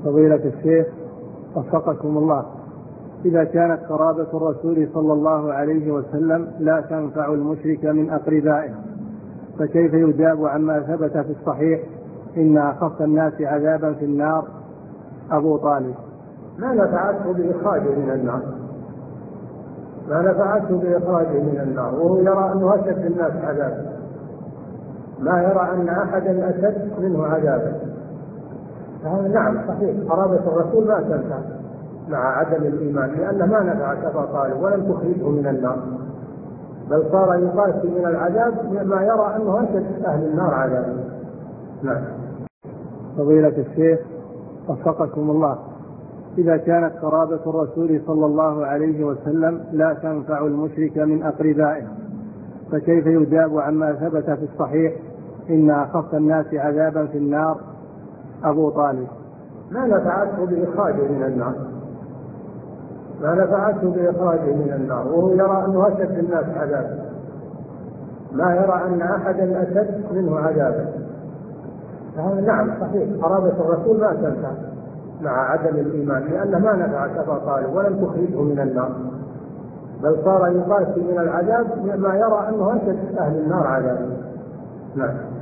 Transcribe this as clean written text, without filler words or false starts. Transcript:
فضيلة الشيخ وفقكم الله، إذا كانت قرابة الرسول صلى الله عليه وسلم لا تنفع المشرك من أقربائه، فكيف يجاب عما ثبت في الصحيح إن أخف الناس عذابا في النار أبو طالب؟ ما نفعته بإخراجه من النار، وهو يرى أنه أشد الناس عذابا، ما يرى أن أحدا أشد منه عذابا. نعم صحيح، قرابة الرسول ما تنفع مع عدم الإيمان، لأنه ما نفعت أبا طالب ولم تخرجه من النار، بل صار يقاسي من العذاب ما يرى أنه أشد أهل النار عذابا. نعم. فضيلة الشيخ وفقكم الله، إذا كانت قرابة الرسول صلى الله عليه وسلم لا تنفع المشرك من أقربائه، فكيف يجاب عما ثبت في الصحيح إن أخف الناس عذابا في النار أبو طالب؟ ما نفعته بإخراجه من النار، وهو يرى أنه أشد الناس عذابا، ما يرى أن أحدا أشد منه عذابا. نعم صحيح، قرابة الرسول ما تنفع مع عدم الإيمان، لأنه ما نفعت أبا طالب ولم تخرجه من النار، بل صار يقاسي من العذاب ما يرى أنه أشد أهل النار عذابا. نعم.